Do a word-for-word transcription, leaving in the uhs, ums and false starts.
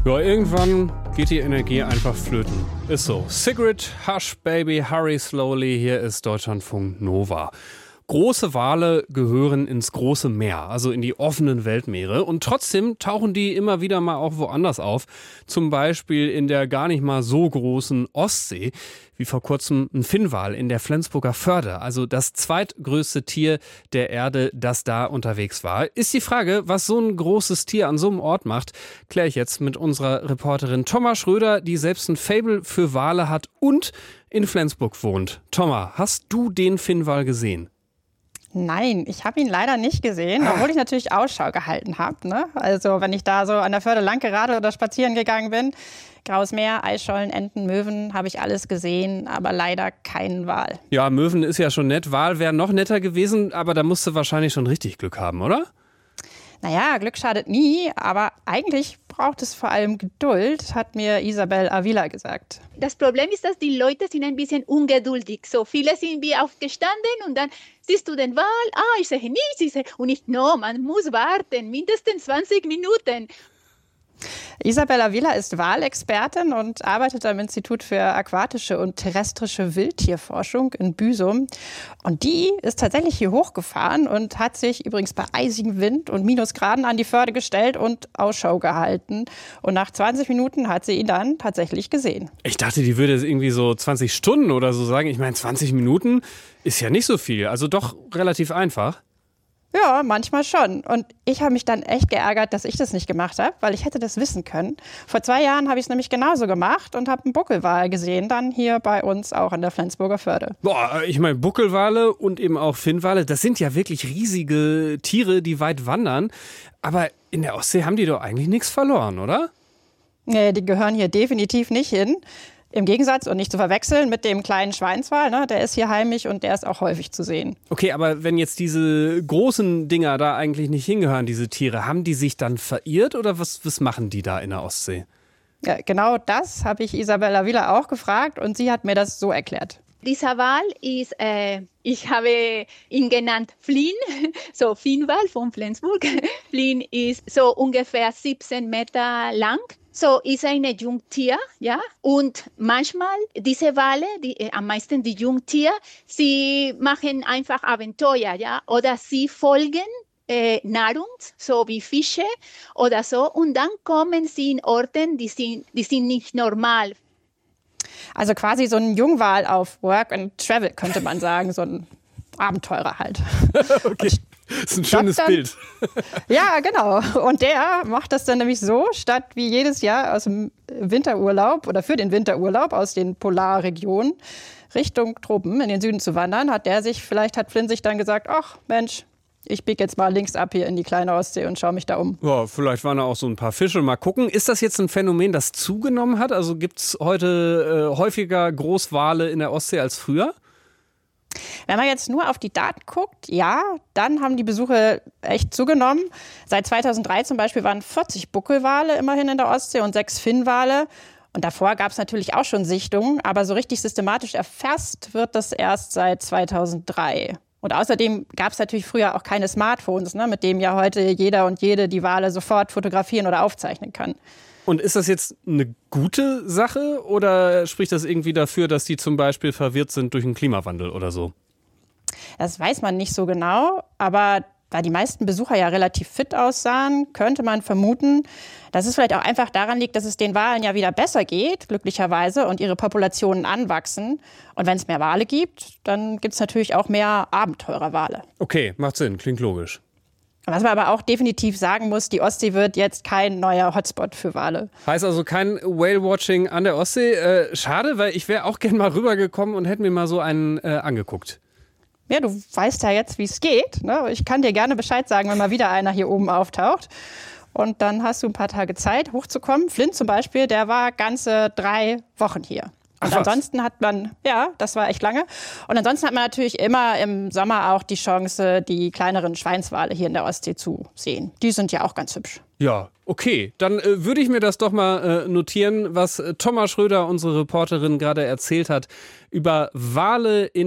Ja, irgendwann geht die Energie einfach flöten. Ist so. Sigrid, Hush, Baby, Hurry Slowly. Hier ist Deutschlandfunk Nova. Große Wale gehören ins große Meer, also in die offenen Weltmeere. Und trotzdem tauchen die immer wieder mal auch woanders auf. Zum Beispiel in der gar nicht mal so großen Ostsee. Wie vor kurzem ein Finnwal in der Flensburger Förde. Also das zweitgrößte Tier der Erde, das da unterwegs war. Ist die Frage, was so ein großes Tier an so einem Ort macht, kläre ich jetzt mit unserer Reporterin Thomas Schröder, die selbst ein Faible für Wale hat und in Flensburg wohnt. Thomas, hast du den Finnwal gesehen? Nein, ich habe ihn leider nicht gesehen, obwohl ich natürlich Ausschau gehalten habe. Ne? Also wenn ich da so an der Förde lang geradelt oder spazieren gegangen bin, Graues Meer, Eisschollen, Enten, Möwen, habe ich alles gesehen, aber leider keinen Wal. Ja, Möwen ist ja schon nett, Wal wäre noch netter gewesen, aber da musst du wahrscheinlich schon richtig Glück haben, oder? Naja, Glück schadet nie, aber eigentlich braucht es vor allem Geduld, hat mir Isabel Avila gesagt. Das Problem ist, dass die Leute sind ein bisschen ungeduldig. So viele sind wie aufgestanden und dann siehst du den Wal, ah, ich sehe nichts, ich sehe, und nicht, no, man muss warten, mindestens zwanzig Minuten. Isabel Avila ist Walexpertin und arbeitet am Institut für aquatische und terrestrische Wildtierforschung in Büsum. Und die ist tatsächlich hier hochgefahren und hat sich übrigens bei eisigem Wind und Minusgraden an die Förde gestellt und Ausschau gehalten. Und nach zwanzig Minuten hat sie ihn dann tatsächlich gesehen. Ich dachte, die würde irgendwie so zwanzig Stunden oder so sagen. Ich meine, zwanzig Minuten ist ja nicht so viel, also doch relativ einfach. Ja, manchmal schon. Und ich habe mich dann echt geärgert, dass ich das nicht gemacht habe, weil ich hätte das wissen können. Vor zwei Jahren habe ich es nämlich genauso gemacht und habe einen Buckelwal gesehen, dann hier bei uns auch an der Flensburger Förde. Boah, ich meine, Buckelwale und eben auch Finnwale, das sind ja wirklich riesige Tiere, die weit wandern. Aber in der Ostsee haben die doch eigentlich nichts verloren, oder? Nee, die gehören hier definitiv nicht hin. Im Gegensatz und nicht zu verwechseln mit dem kleinen Schweinswal, ne? Der ist hier heimisch und der ist auch häufig zu sehen. Okay, aber wenn jetzt diese großen Dinger da eigentlich nicht hingehören, diese Tiere, haben die sich dann verirrt oder was, was machen die da in der Ostsee? Ja, genau das habe ich Isabel Avila auch gefragt und sie hat mir das so erklärt. Dieser Wal ist, äh, ich habe ihn genannt Flynn, so Finnwal von Flensburg. Flynn ist so ungefähr siebzehn Meter lang. So ist ein Jungtier, ja. Und manchmal diese Wale, die, äh, am meisten die Jungtiere, sie machen einfach Abenteuer, ja. Oder sie folgen äh, Nahrung, so wie Fische oder so. Und dann kommen sie in Orten, die sind, die sind nicht normal. Also quasi so ein Jungwal auf Work and Travel, könnte man sagen. So ein Abenteurer halt. Okay. Das ist ein schönes dann, Bild. Ja, genau. Und der macht das dann nämlich so, statt wie jedes Jahr aus dem Winterurlaub oder für den Winterurlaub aus den Polarregionen Richtung Tropen in den Süden zu wandern, hat der sich, vielleicht hat Flynn sich dann gesagt, ach Mensch, ich biege jetzt mal links ab hier in die kleine Ostsee und schaue mich da um. Ja, vielleicht waren da auch so ein paar Fische. Mal gucken. Ist das jetzt ein Phänomen, das zugenommen hat? Also gibt es heute äh, häufiger Großwale in der Ostsee als früher? Wenn man jetzt nur auf die Daten guckt, ja, dann haben die Besuche echt zugenommen. Seit zweitausenddrei zum Beispiel waren vierzig Buckelwale immerhin in der Ostsee und sechs Finnwale. Und davor gab es natürlich auch schon Sichtungen, aber so richtig systematisch erfasst wird das erst seit zweitausenddrei. Und außerdem gab es natürlich früher auch keine Smartphones, ne, mit dem ja heute jeder und jede die Wale sofort fotografieren oder aufzeichnen kann. Und ist das jetzt eine gute Sache oder spricht das irgendwie dafür, dass die zum Beispiel verwirrt sind durch den Klimawandel oder so? Das weiß man nicht so genau, aber da die meisten Besucher ja relativ fit aussahen, könnte man vermuten, dass es vielleicht auch einfach daran liegt, dass es den Walen ja wieder besser geht, glücklicherweise, und ihre Populationen anwachsen. Und wenn es mehr Wale gibt, dann gibt es natürlich auch mehr Abenteurerwale. Okay, macht Sinn, klingt logisch. Was man aber auch definitiv sagen muss, die Ostsee wird jetzt kein neuer Hotspot für Wale. Heißt also kein Whale-Watching an der Ostsee. Äh, schade, weil ich wäre auch gerne mal rübergekommen und hätte mir mal so einen äh, angeguckt. Ja, du weißt ja jetzt, wie es geht. Ne? Ich kann dir gerne Bescheid sagen, wenn mal wieder einer hier oben auftaucht. Und dann hast du ein paar Tage Zeit, hochzukommen. Flynn zum Beispiel, der war ganze drei Wochen hier. Und Ach, ansonsten hat man, ja, das war echt lange. Und ansonsten hat man natürlich immer im Sommer auch die Chance, die kleineren Schweinswale hier in der Ostsee zu sehen. Die sind ja auch ganz hübsch. Ja, okay. Dann äh, würde ich mir das doch mal äh, notieren, was äh, Thomas Schröder, unsere Reporterin, gerade erzählt hat über Wale in